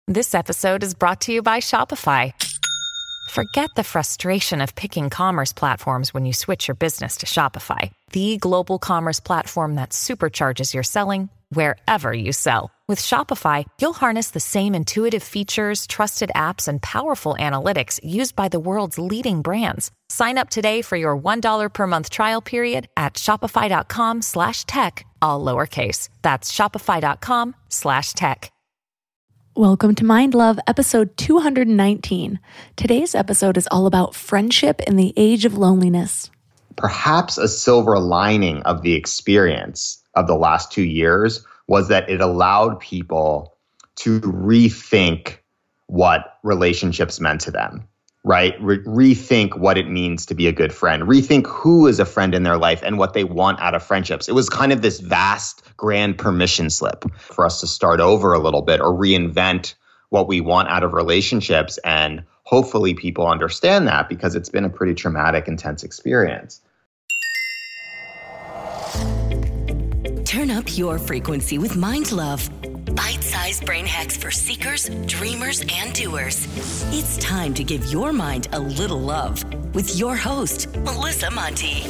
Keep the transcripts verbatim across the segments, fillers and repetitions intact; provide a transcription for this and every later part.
This episode is brought to you by Shopify. Forget the frustration of picking commerce platforms when you switch your business to Shopify, the global commerce platform that supercharges your selling wherever you sell. With Shopify, you'll harness the same intuitive features, trusted apps, and powerful analytics used by the world's leading brands. Sign up today for your one dollar per month trial period at shopify.com slash tech, all lowercase. That's shopify.com slash tech. Welcome to Mind Love, episode two hundred nineteen. Today's episode is all about friendship in the age of loneliness. Perhaps a silver lining of the experience of the last two years was that it allowed people to rethink what relationships meant to them, right? Re- rethink what it means to be a good friend, rethink who is a friend in their life and what they want out of friendships. It was kind of this vast, grand permission slip for us to start over a little bit or reinvent what we want out of relationships. And hopefully people understand that because it's been a pretty traumatic, intense experience. Turn up your frequency with Mind Love. Bite-sized brain hacks for seekers, dreamers, and doers. It's time to give your mind a little love with your host, Melissa Monti.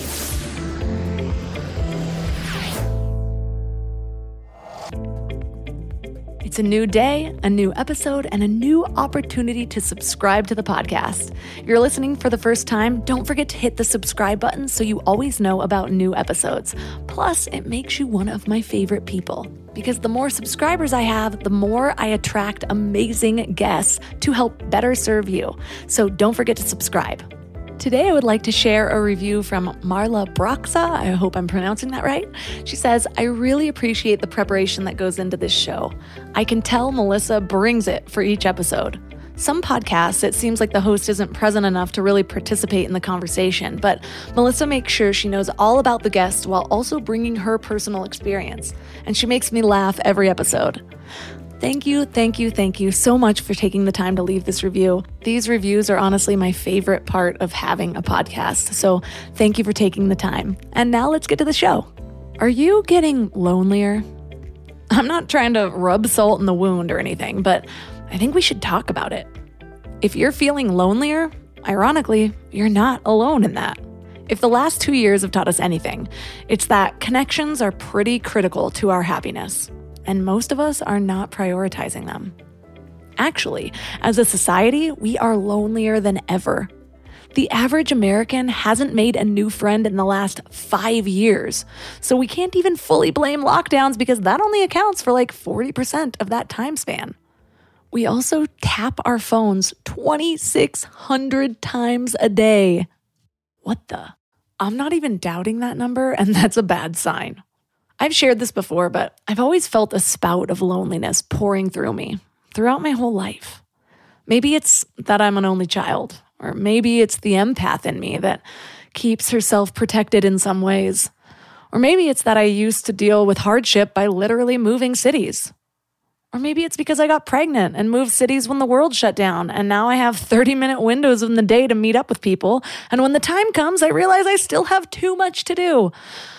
It's a new day, a new episode, and a new opportunity to subscribe to the podcast. If you're listening for the first time, don't forget to hit the subscribe button so you always know about new episodes. Plus, it makes you one of my favorite people. Because the more subscribers I have, the more I attract amazing guests to help better serve you. So don't forget to subscribe. Today, I would like to share a review from Marla Broxa. I hope I'm pronouncing that right. She says, I really appreciate the preparation that goes into this show. I can tell Melissa brings it for each episode. Some podcasts, it seems like the host isn't present enough to really participate in the conversation, but Melissa makes sure she knows all about the guest while also bringing her personal experience. And she makes me laugh every episode. Thank you, thank you, thank you so much for taking the time to leave this review. These reviews are honestly my favorite part of having a podcast, so thank you for taking the time. And now let's get to the show. Are you getting lonelier? I'm not trying to rub salt in the wound or anything, but I think we should talk about it. If you're feeling lonelier, ironically, you're not alone in that. If the last two years have taught us anything, it's that connections are pretty critical to our happiness. And most of us are not prioritizing them. Actually, as a society, we are lonelier than ever. The average American hasn't made a new friend in the last five years. So we can't even fully blame lockdowns because that only accounts for like forty percent of that time span. We also tap our phones twenty-six hundred times a day. What the? I'm not even doubting that number, and that's a bad sign. I've shared this before, but I've always felt a spout of loneliness pouring through me throughout my whole life. Maybe it's that I'm an only child, or maybe it's the empath in me that keeps herself protected in some ways. Or maybe it's that I used to deal with hardship by literally moving cities. Or maybe it's because I got pregnant and moved cities when the world shut down, and now I have thirty-minute windows in the day to meet up with people, and when the time comes, I realize I still have too much to do.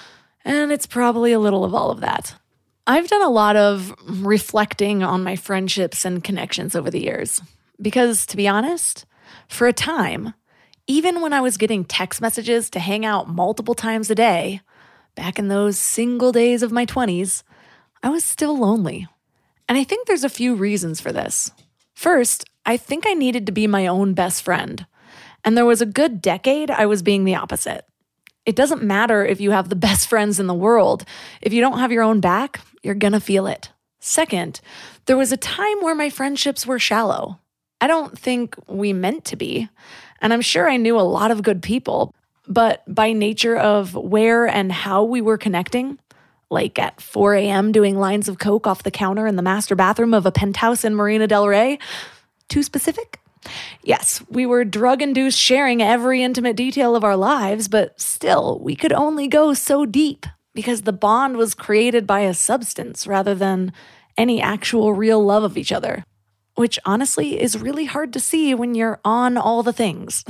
And it's probably a little of all of that. I've done a lot of reflecting on my friendships and connections over the years. Because, to be honest, for a time, even when I was getting text messages to hang out multiple times a day, back in those single days of my twenties, I was still lonely. And I think there's a few reasons for this. First, I think I needed to be my own best friend. And there was a good decade I was being the opposite. It doesn't matter if you have the best friends in the world. If you don't have your own back, you're gonna feel it. Second, there was a time where my friendships were shallow. I don't think we meant to be. And I'm sure I knew a lot of good people, but by nature of where and how we were connecting, like at four a.m. doing lines of coke off the counter in the master bathroom of a penthouse in Marina del Rey, too specific? Yes, we were drug-induced sharing every intimate detail of our lives, but still, we could only go so deep because the bond was created by a substance rather than any actual real love of each other, which honestly is really hard to see when you're on all the things.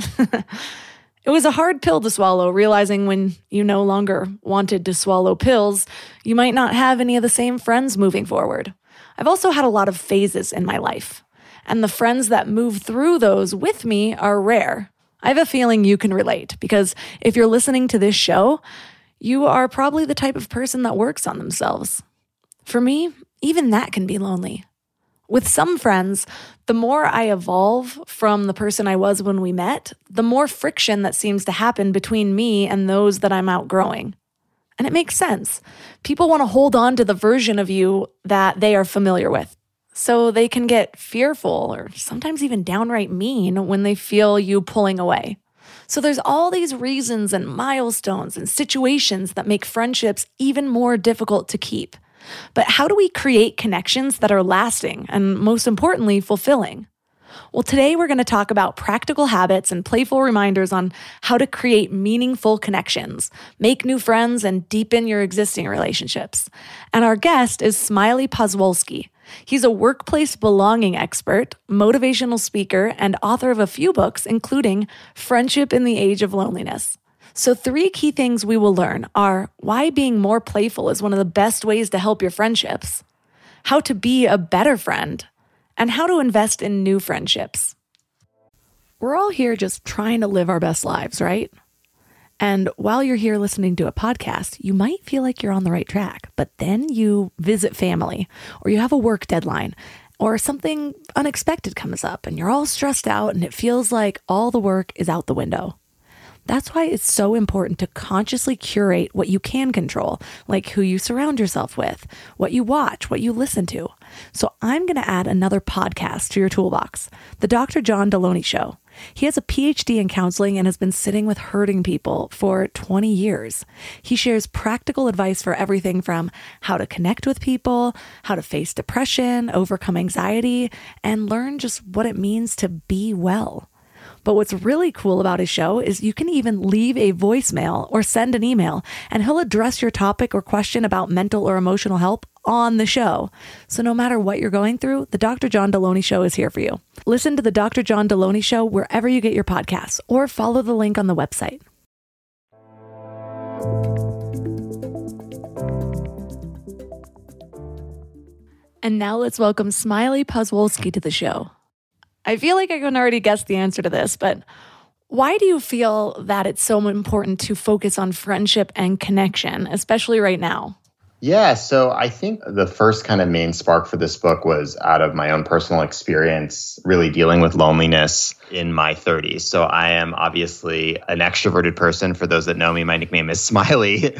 It was a hard pill to swallow, realizing when you no longer wanted to swallow pills, you might not have any of the same friends moving forward. I've also had a lot of phases in my life. And the friends that move through those with me are rare. I have a feeling you can relate because if you're listening to this show, you are probably the type of person that works on themselves. For me, even that can be lonely. With some friends, the more I evolve from the person I was when we met, the more friction that seems to happen between me and those that I'm outgrowing. And it makes sense. People want to hold on to the version of you that they are familiar with. So they can get fearful or sometimes even downright mean when they feel you pulling away. So there's all these reasons and milestones and situations that make friendships even more difficult to keep. But how do we create connections that are lasting and, most importantly, fulfilling? Well, today we're going to talk about practical habits and playful reminders on how to create meaningful connections, make new friends, and deepen your existing relationships. And our guest is Smiley Poswolsky. He's a workplace belonging expert, motivational speaker, and author of a few books, including Friendship in the Age of Loneliness. So three key things we will learn are why being more playful is one of the best ways to help your friendships, how to be a better friend, and how to invest in new friendships. We're all here just trying to live our best lives, right? And while you're here listening to a podcast, you might feel like you're on the right track, but then you visit family, or you have a work deadline, or something unexpected comes up, and you're all stressed out, and it feels like all the work is out the window. That's why it's so important to consciously curate what you can control, like who you surround yourself with, what you watch, what you listen to. So I'm going to add another podcast to your toolbox, The Doctor John Deloney Show. He has a P H D in counseling and has been sitting with hurting people for twenty years. He shares practical advice for everything from how to connect with people, how to face depression, overcome anxiety, and learn just what it means to be well. But what's really cool about his show is you can even leave a voicemail or send an email, and he'll address your topic or question about mental or emotional help on the show. So no matter what you're going through, the Doctor John Deloney Show is here for you. Listen to the Doctor John Deloney Show wherever you get your podcasts, or follow the link on the website. And now let's welcome Smiley Poswolsky to the show. I feel like I can already guess the answer to this, but why do you feel that it's so important to focus on friendship and connection, especially right now? Yeah, so I think the first kind of main spark for this book was out of my own personal experience, really dealing with loneliness in my thirties. So I am obviously an extroverted person. For those that know me, my nickname is Smiley.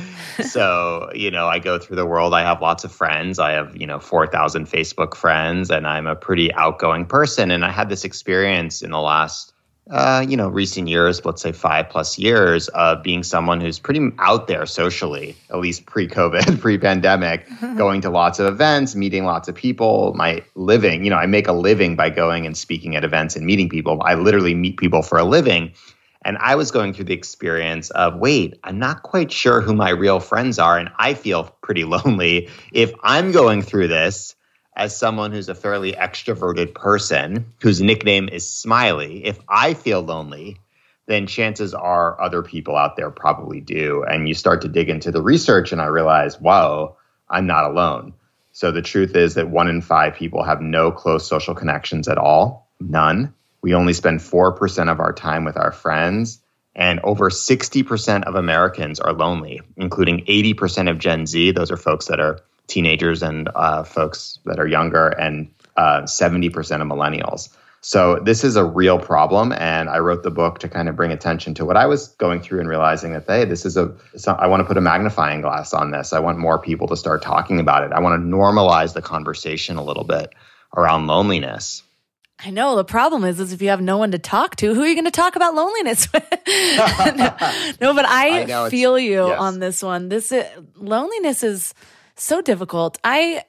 So, you know, I go through the world. I have lots of friends. I have, you know, four thousand Facebook friends, and I'm a pretty outgoing person. And I had this experience in the last Uh, you know, recent years, let's say five plus years of being someone who's pretty out there socially, at least pre-COVID, pre-pandemic, going to lots of events, meeting lots of people. My living, you know, I make a living by going and speaking at events and meeting people. I literally meet people for a living. And I was going through the experience of, wait, I'm not quite sure who my real friends are. And I feel pretty lonely. If I'm going through this, as someone who's a fairly extroverted person whose nickname is Smiley, if I feel lonely, then chances are other people out there probably do. And you start to dig into the research and I realize, whoa, I'm not alone. So the truth is that one in five people have no close social connections at all, none. We only spend four percent of our time with our friends. And over sixty percent of Americans are lonely, including eighty percent of Gen Z. Those are folks that are teenagers and uh, folks that are younger, and uh, seventy percent of millennials. So this is a real problem. And I wrote the book to kind of bring attention to what I was going through and realizing that, hey, this is a, I want to put a magnifying glass on this. I want more people to start talking about it. I want to normalize the conversation a little bit around loneliness. I know. The problem is, is if you have no one to talk to, who are you going to talk about loneliness with? no, no, but I, I feel you yes. on this one. This is, loneliness is so difficult. I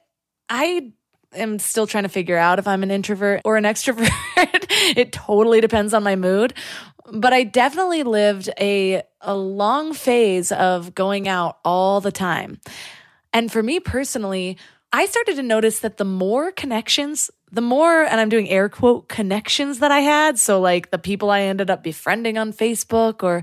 I am still trying to figure out if I'm an introvert or an extrovert. It totally depends on my mood. But I definitely lived a a long phase of going out all the time. And for me personally, I started to notice that the more connections, the more, and I'm doing air quote, connections that I had, so like the people I ended up befriending on Facebook or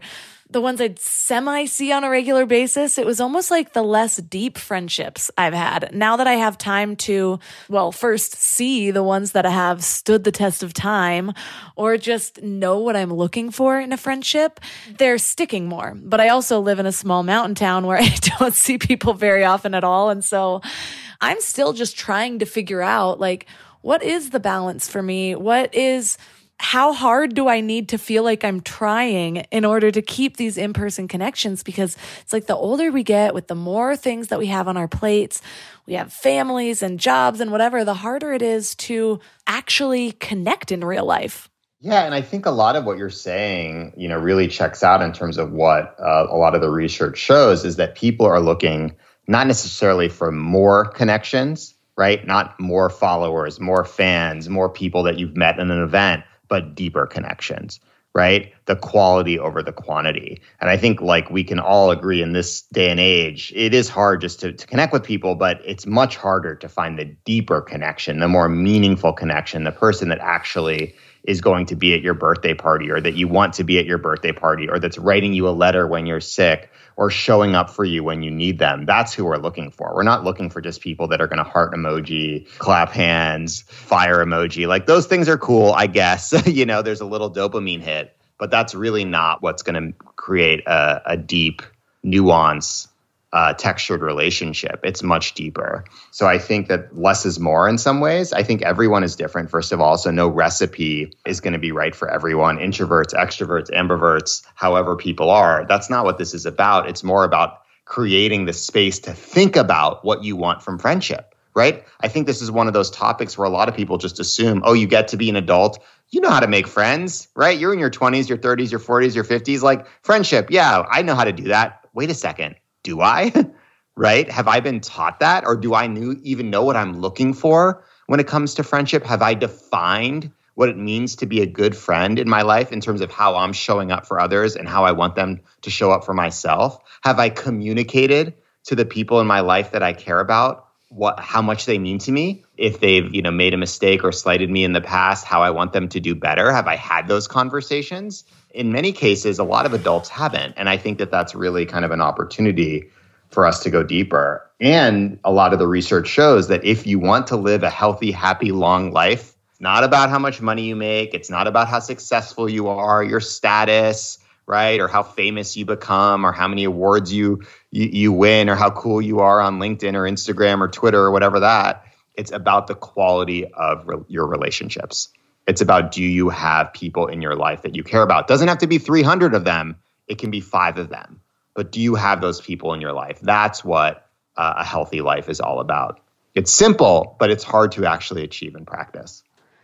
the ones I'd semi-see on a regular basis, it was almost like the less deep friendships I've had. Now that I have time to, well, first see the ones that have stood the test of time or just know what I'm looking for in a friendship, they're sticking more. But I also live in a small mountain town where I don't see people very often at all. And so I'm still just trying to figure out, like, what is the balance for me? What is... How hard do I need to feel like I'm trying in order to keep these in-person connections? Because it's like the older we get, with the more things that we have on our plates, we have families and jobs and whatever, the harder it is to actually connect in real life. Yeah, and I think a lot of what you're saying, you know, really checks out in terms of what uh, a lot of the research shows is that people are looking not necessarily for more connections, right? Not more followers, more fans, more people that you've met in an event, but deeper connections, right? The quality over the quantity. And I think like we can all agree in this day and age, it is hard just to, to connect with people, but it's much harder to find the deeper connection, the more meaningful connection, the person that actually is going to be at your birthday party or that you want to be at your birthday party or that's writing you a letter when you're sick or showing up for you when you need them. That's who we're looking for. We're not looking for just people that are going to heart emoji, clap hands, fire emoji. Like those things are cool, I guess. You know, there's a little dopamine hit, but that's really not what's going to create a, a deep, nuance, uh, textured relationship. It's much deeper. So I think that less is more in some ways. I think everyone is different, first of all. So no recipe is going to be right for everyone. Introverts, extroverts, ambiverts, however people are. That's not what this is about. It's more about creating the space to think about what you want from friendship, right? I think this is one of those topics where a lot of people just assume, oh, you get to be an adult. You know how to make friends, right? You're in your twenties, your thirties, your forties, your fifties. Like friendship, yeah, I know how to do that. Wait a second. Do I? Right? Have I been taught that? Or do I knew, even know what I'm looking for when it comes to friendship? Have I defined what it means to be a good friend in my life in terms of how I'm showing up for others and how I want them to show up for myself? Have I communicated to the people in my life that I care about what, how much they mean to me? If they've, you know, made a mistake or slighted me in the past, how I want them to do better? Have I had those conversations? In many cases, a lot of adults haven't. And I think that that's really kind of an opportunity for us to go deeper. And a lot of the research shows that if you want to live a healthy, happy, long life, it's not about how much money you make. It's not about how successful you are, your status, right? Or how famous you become or how many awards you, you, you win or how cool you are on LinkedIn or Instagram or Twitter or whatever that. It's about the quality of re- your relationships. It's about, do you have people in your life that you care about? It doesn't have to be three hundred of them. It can be five of them. But do you have those people in your life? That's what uh, a healthy life is all about. It's simple, but it's hard to actually achieve in practice.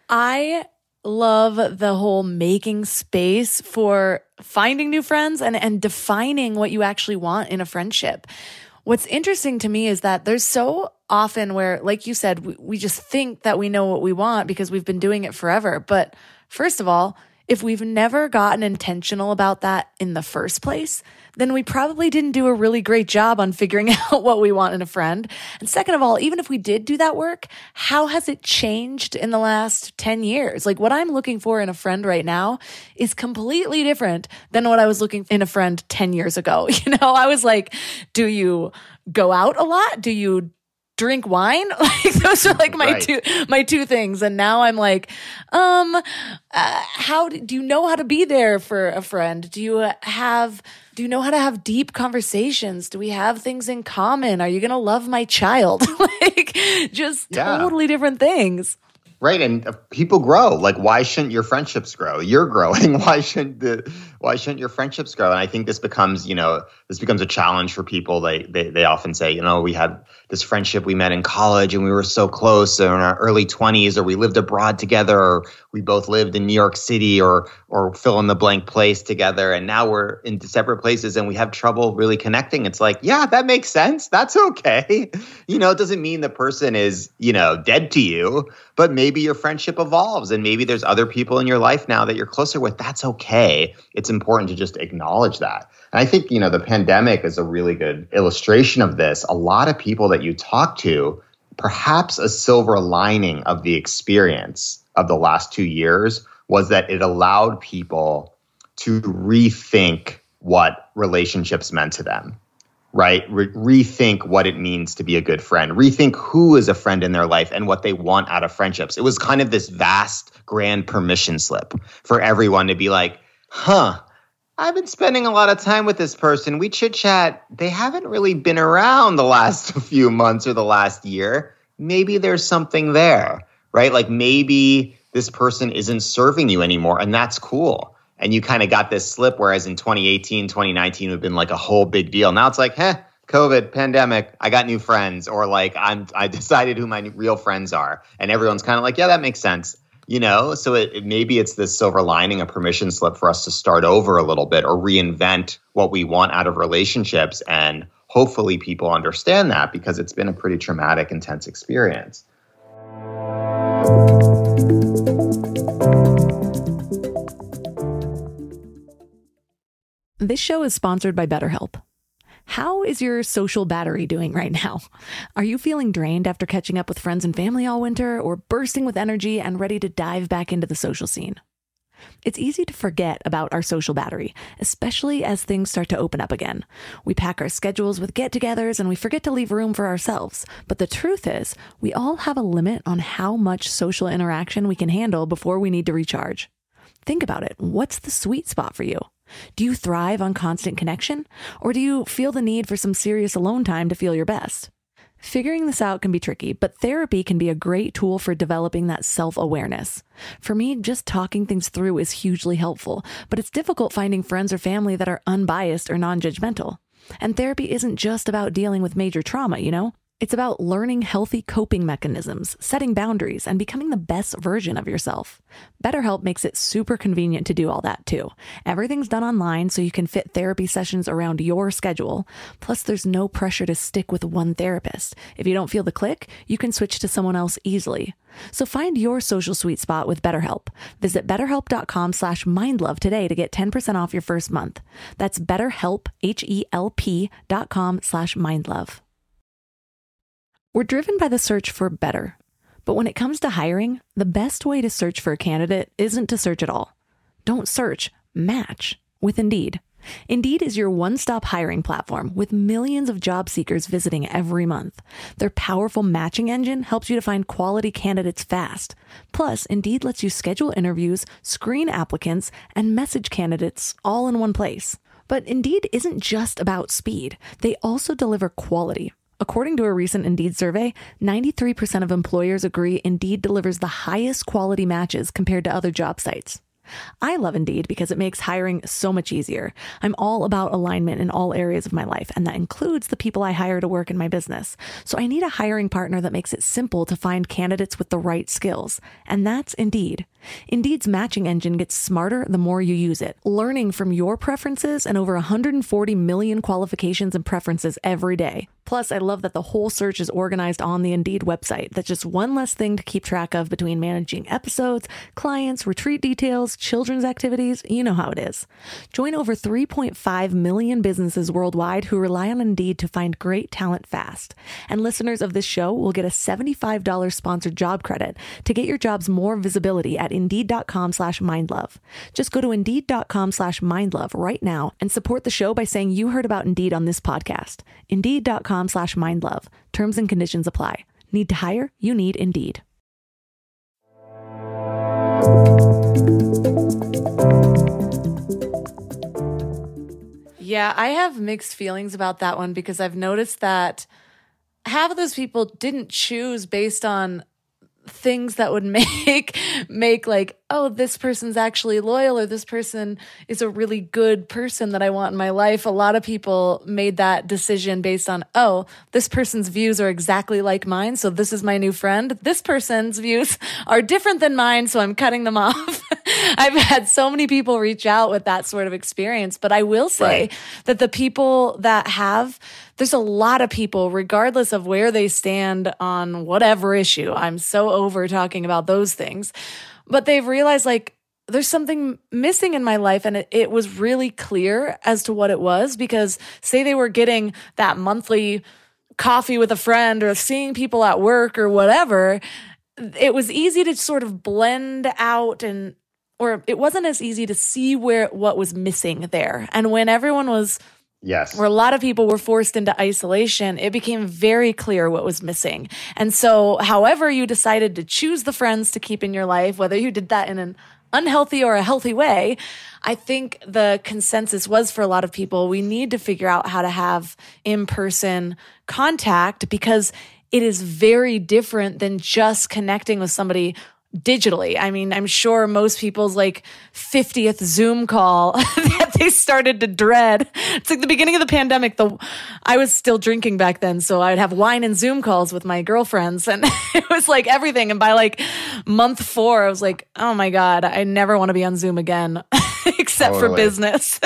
I love the whole making space for finding new friends and, and defining what you actually want in a friendship. What's interesting to me is that there's so often where, like you said, we, we just think that we know what we want because we've been doing it forever. But first of all, if we've never gotten intentional about that in the first place, then we probably didn't do a really great job on figuring out what we want in a friend. And second of all, even if we did do that work, how has it changed in the last ten years? Like what I'm looking for in a friend right now is completely different than what I was looking in a friend ten years ago. You know, I was like, do you go out a lot? Do you drink wine? Like those are like my right. two my two things. And now I'm like, um, uh, how do, do you know how to be there for a friend? Do you have do you know how to have deep conversations? Do we have things in common? Are you gonna love my child? Like just yeah. totally different things. Right. And people grow. Like, why shouldn't your friendships grow? You're growing. Why shouldn't the, why shouldn't your friendships grow? And I think this becomes, you know, this becomes a challenge for people. They, they, they often say, you know, we had this friendship we met in college and we were so close or in our early twenties, or we lived abroad together, or we both lived in New York City, or, or fill in the blank place together. And now we're in separate places and we have trouble really connecting. It's like, yeah, that makes sense. That's okay. You know, it doesn't mean the person is, you know, dead to you, but maybe your friendship evolves and maybe there's other people in your life now that you're closer with. That's okay. It's important to just acknowledge that. And I think, you know, the pandemic is a really good illustration of this. A lot of people that you talk to, perhaps a silver lining of the experience of the last two years was that it allowed people to rethink what relationships meant to them, right? Re- rethink what it means to be a good friend, rethink who is a friend in their life and what they want out of friendships. It was kind of this vast, grand permission slip for everyone to be like, huh, I've been spending a lot of time with this person. We chit chat. They haven't really been around the last few months or the last year. Maybe there's something there, right? Like maybe this person isn't serving you anymore, and that's cool. And you kind of got this slip, whereas in twenty eighteen, twenty nineteen would have been like a whole big deal. Now it's like, heh, COVID, pandemic, I got new friends, or like I'm, I decided who my real friends are. And everyone's kind of like, yeah, that makes sense. You know, so it, it, maybe it's this silver lining, a permission slip for us to start over a little bit or reinvent what we want out of relationships. And hopefully people understand that, because it's been a pretty traumatic, intense experience. This show is sponsored by BetterHelp. How is your social battery doing right now? Are you feeling drained after catching up with friends and family all winter, or bursting with energy and ready to dive back into the social scene? It's easy to forget about our social battery, especially as things start to open up again. We pack our schedules with get-togethers and we forget to leave room for ourselves. But the truth is, we all have a limit on how much social interaction we can handle before we need to recharge. Think about it. What's the sweet spot for you? Do you thrive on constant connection, or do you feel the need for some serious alone time to feel your best? Figuring this out can be tricky, but therapy can be a great tool for developing that self-awareness. For me, just talking things through is hugely helpful, but it's difficult finding friends or family that are unbiased or non-judgmental. And therapy isn't just about dealing with major trauma, you know? It's about learning healthy coping mechanisms, setting boundaries, and becoming the best version of yourself. BetterHelp makes it super convenient to do all that too. Everything's done online, so you can fit therapy sessions around your schedule. Plus, there's no pressure to stick with one therapist. If you don't feel the click, you can switch to someone else easily. So find your social sweet spot with BetterHelp. Visit betterhelp.com slash mindlove today to get ten percent off your first month. That's betterhelp, H-E-L-P dot com slash mindlove. We're driven by the search for better. But when it comes to hiring, the best way to search for a candidate isn't to search at all. Don't search, match with Indeed. Indeed is your one-stop hiring platform with millions of job seekers visiting every month. Their powerful matching engine helps you to find quality candidates fast. Plus, Indeed lets you schedule interviews, screen applicants, and message candidates all in one place. But Indeed isn't just about speed. They also deliver quality. According to a recent Indeed survey, ninety-three percent of employers agree Indeed delivers the highest quality matches compared to other job sites. I love Indeed because it makes hiring so much easier. I'm all about alignment in all areas of my life, and that includes the people I hire to work in my business. So I need a hiring partner that makes it simple to find candidates with the right skills. And that's Indeed. Indeed's matching engine gets smarter the more you use it, learning from your preferences and over one hundred forty million qualifications and preferences every day. Plus, I love that the whole search is organized on the Indeed website. That's just one less thing to keep track of between managing episodes, clients, retreat details, children's activities. You know how it is. Join over three point five million businesses worldwide who rely on Indeed to find great talent fast. And listeners of this show will get a seventy-five dollars sponsored job credit to get your jobs more visibility at Indeed.com slash mindlove. Just go to Indeed.com slash mindlove right now and support the show by saying you heard about Indeed on this podcast. Indeed.com slash mindlove. Terms and conditions apply. Need to hire? You need Indeed. Yeah, I have mixed feelings about that one because I've noticed that half of those people didn't choose based on things that would make make like, oh, this person's actually loyal, or this person is a really good person that I want in my life. A lot of people made that decision based on, oh, this person's views are exactly like mine, so this is my new friend. This person's views are different than mine, so I'm cutting them off. I've had so many people reach out with that sort of experience, but I will say right. that the people that have, there's a lot of people, regardless of where they stand on whatever issue. I'm so over talking about those things, but they've realized like there's something missing in my life. And it, it was really clear as to what it was, because say they were getting that monthly coffee with a friend or seeing people at work or whatever, it was easy to sort of blend out and or it wasn't as easy to see where what was missing there. And when everyone was, yes, where a lot of people were forced into isolation, it became very clear what was missing. And so however you decided to choose the friends to keep in your life, whether you did that in an unhealthy or a healthy way, I think the consensus was for a lot of people, we need to figure out how to have in-person contact because it is very different than just connecting with somebody digitally. I mean, I'm sure most people's like fiftieth Zoom call that they started to dread. It's like the beginning of the pandemic. The I was still drinking back then, so I'd have wine and Zoom calls with my girlfriends, and it was like everything. And by like month four, I was like, oh my God, I never want to be on Zoom again, except totally. for business.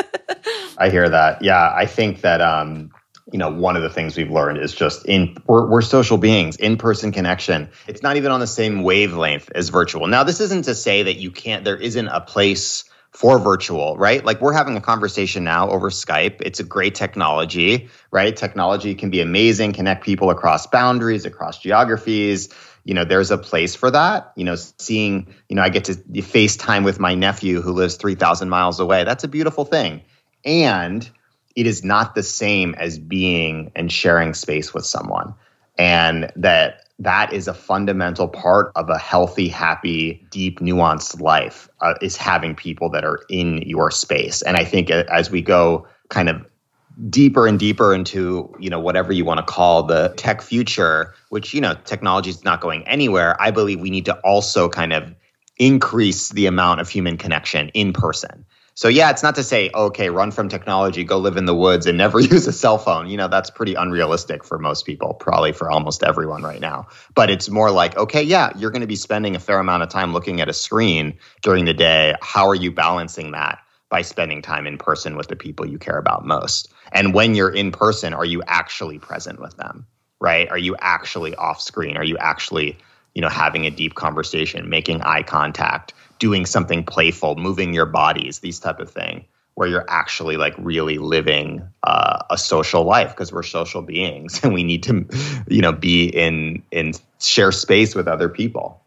I hear that. Yeah, I think that um, you know, one of the things we've learned is just in we're, we're social beings, in-person connection. It's not even on the same wavelength as virtual. Now, this isn't to say that you can't, there isn't a place for virtual, right? Like we're having a conversation now over Skype. It's a great technology, right? Technology can be amazing, connect people across boundaries, across geographies. You know, there's a place for that. You know, seeing, you know, I get to FaceTime with my nephew who lives three thousand miles away. That's a beautiful thing. And it is not the same as being and sharing space with someone. And that that is a fundamental part of a healthy, happy, deep, nuanced life, uh, is having people that are in your space. And I think as we go kind of deeper and deeper into, you know, whatever you want to call the tech future, which, you know, technology is not going anywhere, I believe we need to also kind of increase the amount of human connection in person. So yeah, it's not to say, okay, run from technology, go live in the woods and never use a cell phone. You know, that's pretty unrealistic for most people, probably for almost everyone right now. But it's more like, okay, yeah, you're going to be spending a fair amount of time looking at a screen during the day. How are you balancing that by spending time in person with the people you care about most? And when you're in person, are you actually present with them, right? Are you actually off screen? Are you actually, you know, having a deep conversation, making eye contact, doing something playful, moving your bodies, these type of thing, where you're actually like really living uh, a social life, because we're social beings and we need to, you know, be in in share space with other people.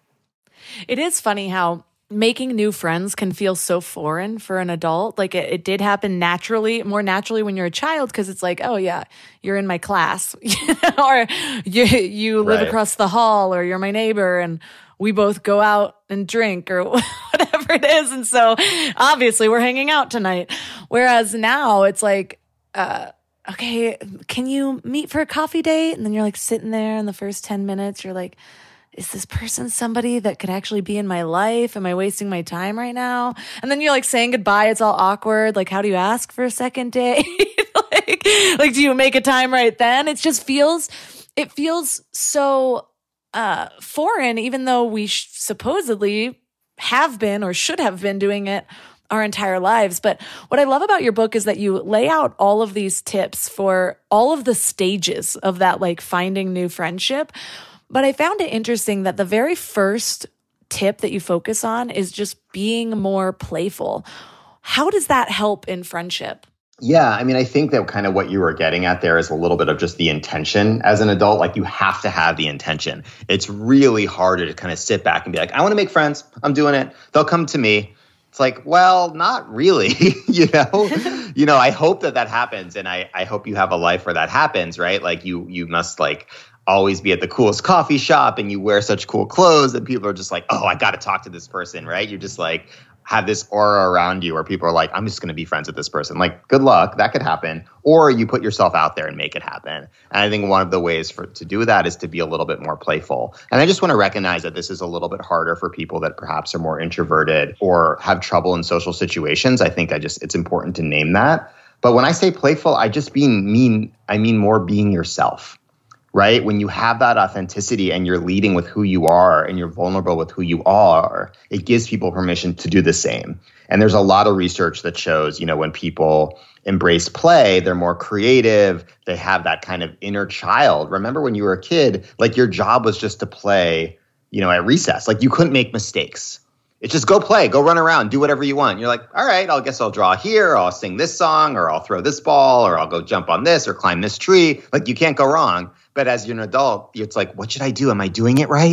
It is funny how making new friends can feel so foreign for an adult. Like it, it did happen naturally, more naturally when you're a child, because it's like, oh yeah, you're in my class, or you you live right. across the hall, or you're my neighbor, and we both go out and drink or whatever it is. And so obviously we're hanging out tonight. Whereas now it's like, uh, okay, can you meet for a coffee date? And then you're like sitting there in the first ten minutes, you're like, is this person somebody that could actually be in my life? Am I wasting my time right now? And then you're like saying goodbye. It's all awkward. Like, how do you ask for a second date? like, like, do you make a time right then? It just feels, it feels so uh, foreign, even though we sh- supposedly have been or should have been doing it our entire lives. But what I love about your book is that you lay out all of these tips for all of the stages of that, like finding new friendship. But I found it interesting that the very first tip that you focus on is just being more playful. How does that help in friendship? Yeah, I mean, I think that kind of what you were getting at there is a little bit of just the intention as an adult. Like you have to have the intention. It's really harder to kind of sit back and be like, I want to make friends. I'm doing it. They'll come to me. It's like, well, not really, you know, you know, I hope that that happens. And I, I hope you have a life where that happens, right? Like you, you must like always be at the coolest coffee shop and you wear such cool clothes that people are just like, oh, I got to talk to this person, right? You're just like, have this aura around you where people are like, I'm just going to be friends with this person. Like, good luck. That could happen. Or you put yourself out there and make it happen. And I think one of the ways for to do that is to be a little bit more playful. And I just want to recognize that this is a little bit harder for people that perhaps are more introverted or have trouble in social situations. I think I just it's important to name that. But when I say playful, I just mean mean I mean more being yourself. Right? When you have that authenticity and you're leading with who you are and you're vulnerable with who you are, it gives people permission to do the same. And there's a lot of research that shows, you know, when people embrace play, they're more creative. They have that kind of inner child. Remember when you were a kid, like your job was just to play, you know, at recess. Like you couldn't make mistakes. It's just go play, go run around, do whatever you want. You're like, all right, I guess I'll draw here, or I'll sing this song, or I'll throw this ball, or I'll go jump on this, or climb this tree. Like you can't go wrong. But as you're an adult, it's like, what should I do? Am I doing it right?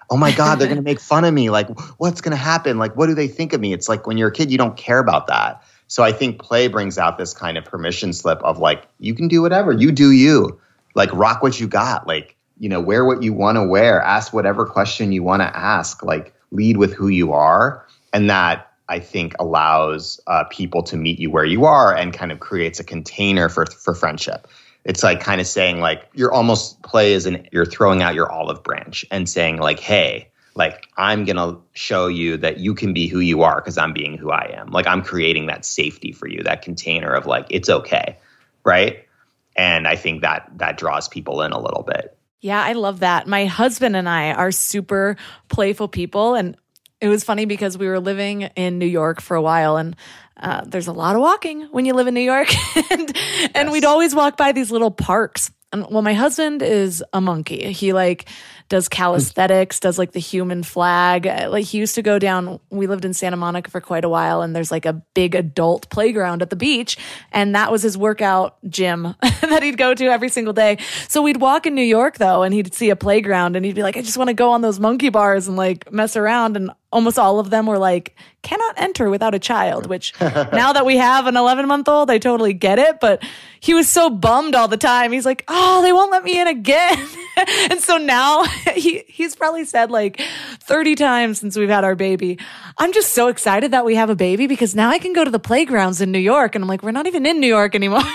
oh my God, they're going to make fun of me. Like, what's going to happen? Like, what do they think of me? It's like when you're a kid, you don't care about that. So I think play brings out this kind of permission slip of like, you can do whatever, you do you. Like, rock what you got. Like, you know, wear what you want to wear, ask whatever question you want to ask, like lead with who you are. And that, I think, allows uh, people to meet you where you are and kind of creates a container for for friendship. It's like kind of saying like, you're almost play as an, you're throwing out your olive branch and saying like, hey, like I'm going to show you that you can be who you are because I'm being who I am. Like I'm creating that safety for you, that container of like, it's okay. Right. And I think that that draws people in a little bit. Yeah, I love that. My husband and I are super playful people. And it was funny because we were living in New York for a while, and uh, there's a lot of walking when you live in New York. and yes. and we'd always walk by these little parks. And well, my husband is a monkey. He like does calisthenics, does like the human flag. Like he used to go down, we lived in Santa Monica for quite a while, and there's like a big adult playground at the beach. And that was his workout gym that he'd go to every single day. So we'd walk in New York though, and he'd see a playground and he'd be like, I just want to go on those monkey bars and like mess around. And almost all of them were like, cannot enter without a child, which now that we have an eleven month old, I totally get it. But he was so bummed all the time. He's like, oh, they won't let me in again. And so now he he's probably said like thirty times since we've had our baby, I'm just so excited that we have a baby because now I can go to the playgrounds in New York. And I'm like, we're not even in New York anymore.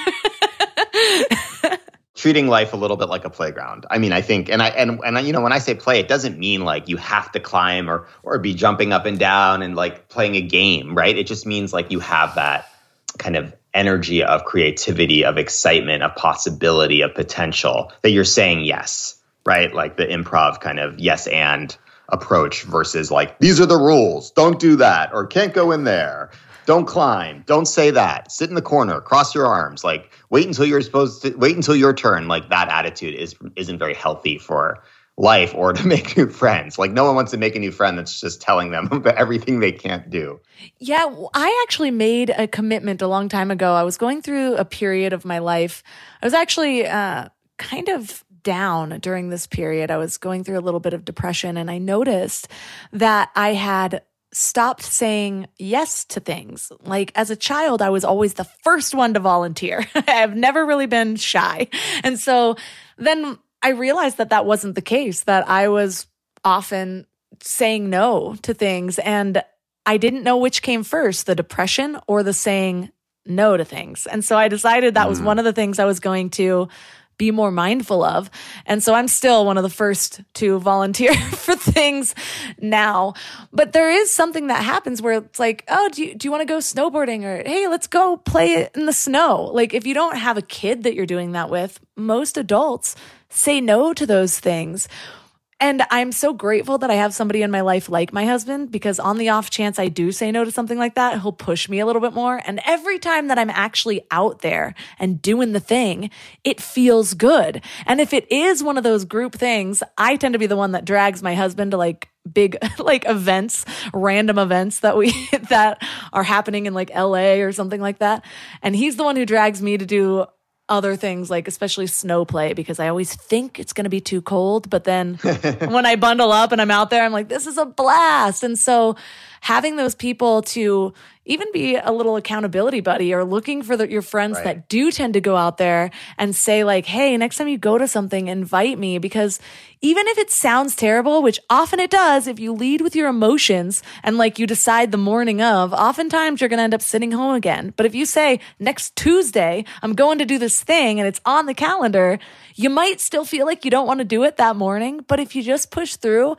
Treating life a little bit like a playground. I mean, I think, and I, and, and you know, when I say play, it doesn't mean like you have to climb or, or be jumping up and down and like playing a game, right? It just means like you have that kind of energy of creativity, of excitement, of possibility, of potential that you're saying yes, right? Like the improv kind of yes and approach versus like, these are the rules, don't do that, or can't go in there. Don't climb. Don't say that. Sit in the corner. Cross your arms. Like wait until you're supposed to wait until your turn. Like that attitude is isn't very healthy for life or to make new friends. Like no one wants to make a new friend that's just telling them about everything they can't do. Yeah, I actually made a commitment a long time ago. I was going through a period of my life. I was actually uh, kind of down during this period. I was going through a little bit of depression, and I noticed that I had stopped saying yes to things. Like as a child, I was always the first one to volunteer. I've never really been shy. And so then I realized that that wasn't the case, that I was often saying no to things. And I didn't know which came first, the depression or the saying no to things. And so I decided that was one of the things I was going to be more mindful of. And so I'm still one of the first to volunteer for things now. But there is something that happens where it's like, oh, do you, do you want to go snowboarding? Or, hey, let's go play it in the snow. Like if you don't have a kid that you're doing that with, most adults say no to those things. And I'm so grateful that I have somebody in my life like my husband, because on the off chance I do say no to something like that, he'll push me a little bit more. And every time that I'm actually out there and doing the thing, it feels good. And if it is one of those group things, I tend to be the one that drags my husband to like big like events, random events that we that are happening in like L A or something like that. And he's the one who drags me to do other things, like especially snow play, because I always think it's going to be too cold. But then when I bundle up and I'm out there, I'm like, this is a blast. And so having those people to even be a little accountability buddy, or looking for the, your friends right. that do tend to go out there and say like, hey, next time you go to something, invite me. Because even if it sounds terrible, which often it does, if you lead with your emotions and like you decide the morning of, oftentimes you're going to end up sitting home again. But if you say next Tuesday, I'm going to do this thing and it's on the calendar, you might still feel like you don't want to do it that morning. But if you just push through,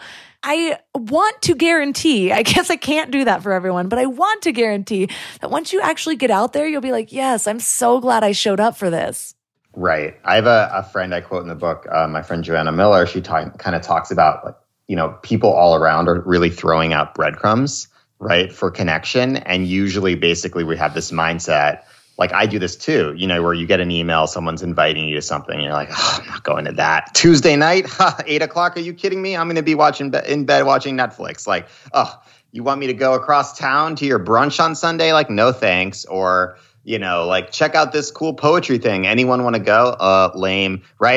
I want to guarantee, I guess I can't do that for everyone, but I want to guarantee that once you actually get out there, you'll be like, yes, I'm so glad I showed up for this. Right. I have a, a friend I quote in the book, uh, my friend Joanna Miller. She ta- kind of talks about, like, you know, people all around are really throwing out breadcrumbs, right, for connection. And usually, basically, we have this mindset, like I do this too, you know, where you get an email, someone's inviting you to something, and you're like, oh, I'm not going to that. Tuesday night, eight o'clock, are you kidding me? I'm going to be watching be- in bed watching Netflix. Like, oh, you want me to go across town to your brunch on Sunday? Like, no thanks. Or, you know, like, check out this cool poetry thing. Anyone want to go? Uh, lame, right?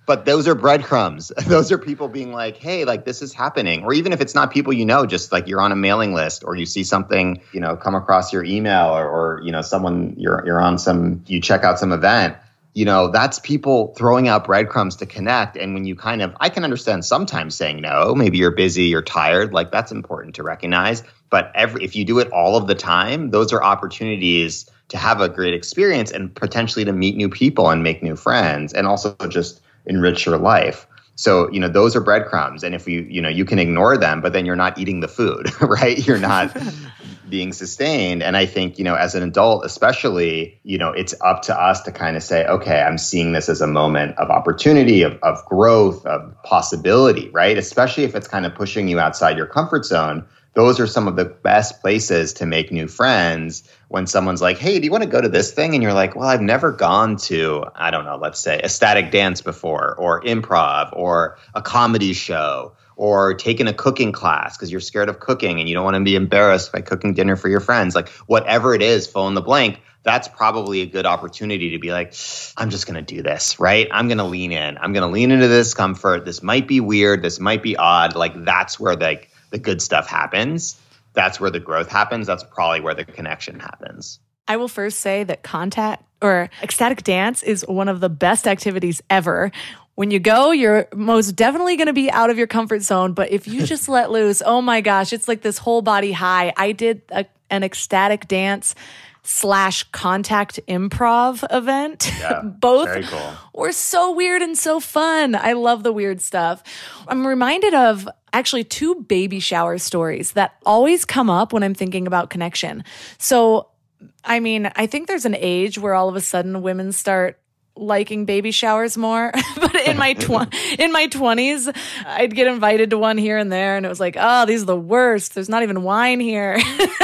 But those are breadcrumbs. Those are people being like, hey, like this is happening. Or even if it's not people you know, just like you're on a mailing list or you see something, you know, come across your email or, or you know, someone you're you're on some, you check out some event, you know, that's people throwing out breadcrumbs to connect. And when you kind of, I can understand sometimes saying no, maybe you're busy, you're tired, like that's important to recognize. But every if you do it all of the time, those are opportunities to have a great experience and potentially to meet new people and make new friends and also just enrich your life. So, you know, those are breadcrumbs. And if you, you know, you can ignore them, but then you're not eating the food, right? You're not being sustained. And I think, you know, as an adult, especially, you know, it's up to us to kind of say, okay, I'm seeing this as a moment of opportunity, of, of growth, of possibility, right? Especially if it's kind of pushing you outside your comfort zone. Those are some of the best places to make new friends when someone's like, hey, do you want to go to this thing? And you're like, well, I've never gone to, I don't know, let's say ecstatic dance before, or improv, or a comedy show, or taken a cooking class because you're scared of cooking and you don't want to be embarrassed by cooking dinner for your friends. Like whatever it is, fill in the blank. That's probably a good opportunity to be like, I'm just going to do this, right? I'm going to lean in. I'm going to lean into this comfort. This might be weird. This might be odd. Like that's where like the good stuff happens. That's where the growth happens. That's probably where the connection happens. I will first say that contact or ecstatic dance is one of the best activities ever. When you go, you're most definitely going to be out of your comfort zone. But if you just let loose, oh my gosh, it's like this whole body high. I did a, an ecstatic dance slash contact improv event. Yeah, Both very cool. were so weird and so fun. I love the weird stuff. I'm reminded of actually two baby shower stories that always come up when I'm thinking about connection. So, I mean, I think there's an age where all of a sudden women start liking baby showers more. But in my tw- in my twenties, I'd get invited to one here and there, and it was like, oh, these are the worst. There's not even wine here.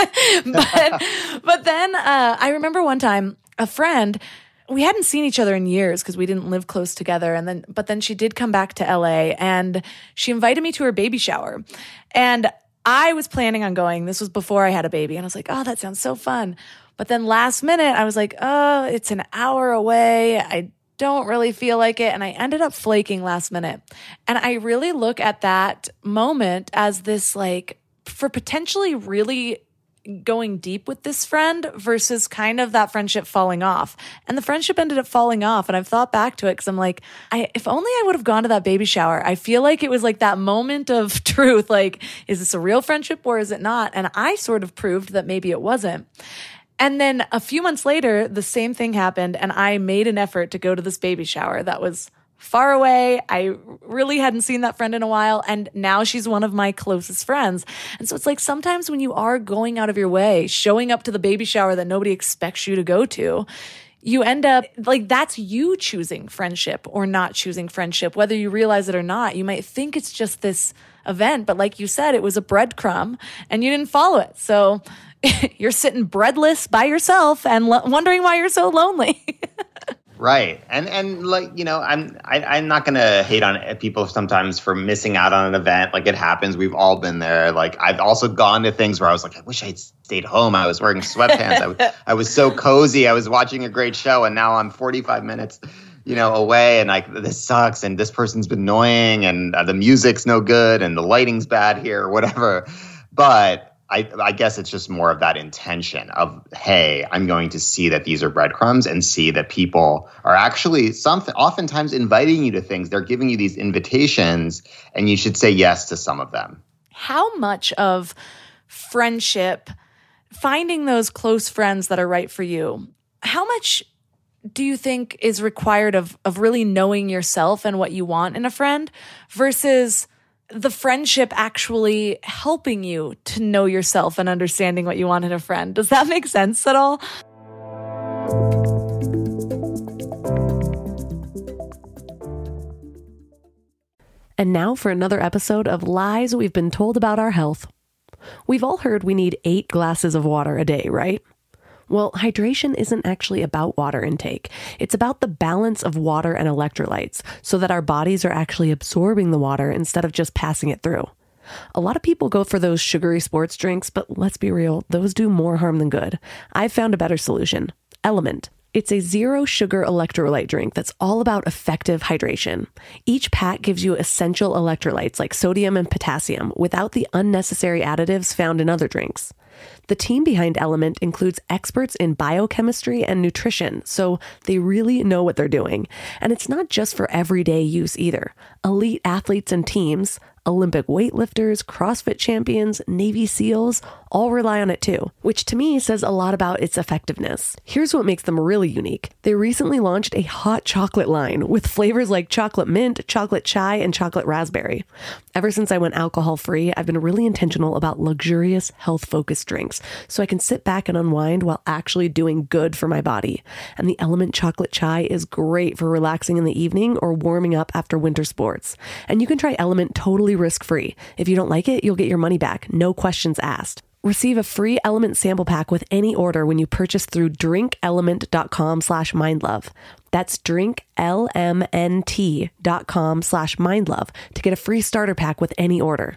but but then uh, I remember one time a friend. We hadn't seen each other in years because we didn't live close together. And then, but then she did come back to L A and she invited me to her baby shower. And I was planning on going. This was before I had a baby. And I was like, oh, that sounds so fun. But then last minute, I was like, oh, it's an hour away. I don't really feel like it. And I ended up flaking last minute. And I really look at that moment as this, like, for potentially really going deep with this friend versus kind of that friendship falling off. And the friendship ended up falling off. And I've thought back to it because I'm like, I, if only I would have gone to that baby shower. I feel like it was like that moment of truth. Like, is this a real friendship or is it not? And I sort of proved that maybe it wasn't. And then a few months later, the same thing happened. And I made an effort to go to this baby shower that was far away. I really hadn't seen that friend in a while. And now she's one of my closest friends. And so it's like sometimes when you are going out of your way, showing up to the baby shower that nobody expects you to go to, you end up like that's you choosing friendship or not choosing friendship, whether you realize it or not. You might think it's just this event, but like you said, it was a breadcrumb and you didn't follow it. So you're sitting breadless by yourself and lo- wondering why you're so lonely. Right. And, and like, you know, I'm, I, I'm not going to hate on people sometimes for missing out on an event. Like it happens. We've all been there. Like I've also gone to things where I was like, I wish I'd stayed home. I was wearing sweatpants. I, was, I was so cozy. I was watching a great show and now I'm forty-five minutes, you know, away and like, this sucks. And this person's been annoying and uh, the music's no good and the lighting's bad here or whatever. But I, I guess it's just more of that intention of, hey, I'm going to see that these are breadcrumbs and see that people are actually some, oftentimes inviting you to things. They're giving you these invitations and you should say yes to some of them. How much of friendship, finding those close friends that are right for you, how much do you think is required of, of really knowing yourself and what you want in a friend versus the friendship actually helping you to know yourself and understanding what you want in a friend? Does that make sense at all? And now for another episode of Lies We've Been Told About Our Health. We've all heard we need eight glasses of water a day, right? Well, hydration isn't actually about water intake. It's about the balance of water and electrolytes so that our bodies are actually absorbing the water instead of just passing it through. A lot of people go for those sugary sports drinks, but let's be real, those do more harm than good. I've found a better solution. Element. It's a zero sugar electrolyte drink that's all about effective hydration. Each pack gives you essential electrolytes like sodium and potassium without the unnecessary additives found in other drinks. The team behind Element includes experts in biochemistry and nutrition, so they really know what they're doing. And it's not just for everyday use either. Elite athletes and teams, Olympic weightlifters, CrossFit champions, Navy SEALs, all rely on it too, which to me says a lot about its effectiveness. Here's what makes them really unique. They recently launched a hot chocolate line with flavors like chocolate mint, chocolate chai, and chocolate raspberry. Ever since I went alcohol-free, I've been really intentional about luxurious, health-focused drinks, so I can sit back and unwind while actually doing good for my body. And the Element chocolate chai is great for relaxing in the evening or warming up after winter sports. And you can try Element totally risk-free. If you don't like it, you'll get your money back, no questions asked. Receive a free Element sample pack with any order when you purchase through drinkelement.com slash mindlove. That's drinklmnt.com slash mindlove to get a free starter pack with any order.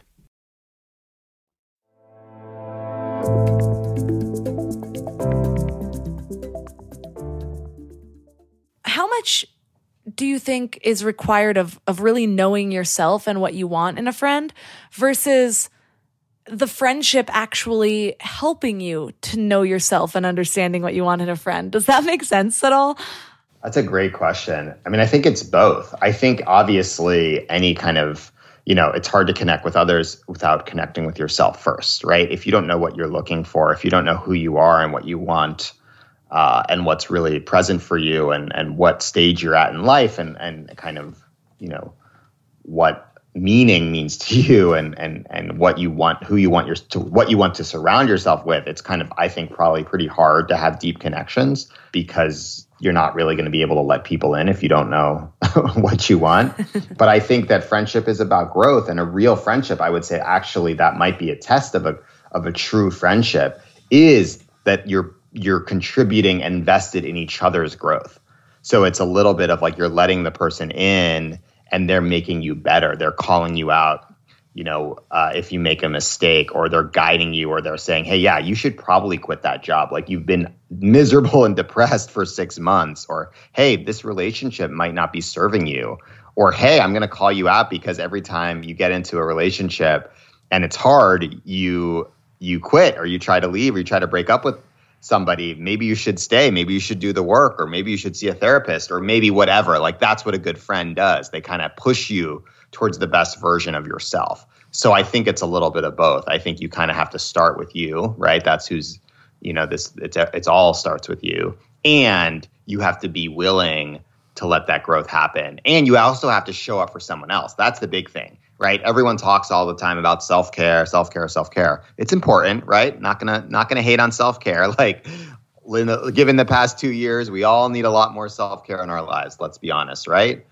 How much do you think is required of, of really knowing yourself and what you want in a friend versus the friendship actually helping you to know yourself and understanding what you want in a friend? Does that make sense at all? That's a great question. I mean, I think it's both. I think obviously any kind of, you know, it's hard to connect with others without connecting with yourself first, right? If you don't know what you're looking for, if you don't know who you are and what you want, uh, and what's really present for you and, and what stage you're at in life and, and kind of, you know, what meaning means to you and and and what you want, who you want your to what you want to surround yourself with, it's kind of, I think, probably pretty hard to have deep connections because you're not really going to be able to let people in if you don't know what you want. But I think that friendship is about growth, and a real friendship, I would say, actually, that might be a test of a of a true friendship, is that you're you're contributing and invested in each other's growth. So it's a little bit of like you're letting the person in and they're making you better. They're calling you out, you know, uh, if you make a mistake, or they're guiding you, or they're saying, hey, yeah, you should probably quit that job. Like, you've been miserable and depressed for six months. Or, hey, this relationship might not be serving you. Or, hey, I'm going to call you out because every time you get into a relationship and it's hard, you you quit, or you try to leave, or you try to break up with somebody. Maybe you should stay. Maybe you should do the work, or maybe you should see a therapist, or maybe whatever. Like, that's what a good friend does. They kind of push you towards the best version of yourself. So I think it's a little bit of both. I think you kind of have to start with you, right? That's who's, you know, this, it's, it's all starts with you. And you have to be willing to let that growth happen. And you also have to show up for someone else. That's the big thing, right? Everyone talks all the time about self-care, self-care, self-care. It's important, right? Not gonna, not gonna hate on self-care. Like, given the past two years, we all need a lot more self-care in our lives. Let's be honest, right?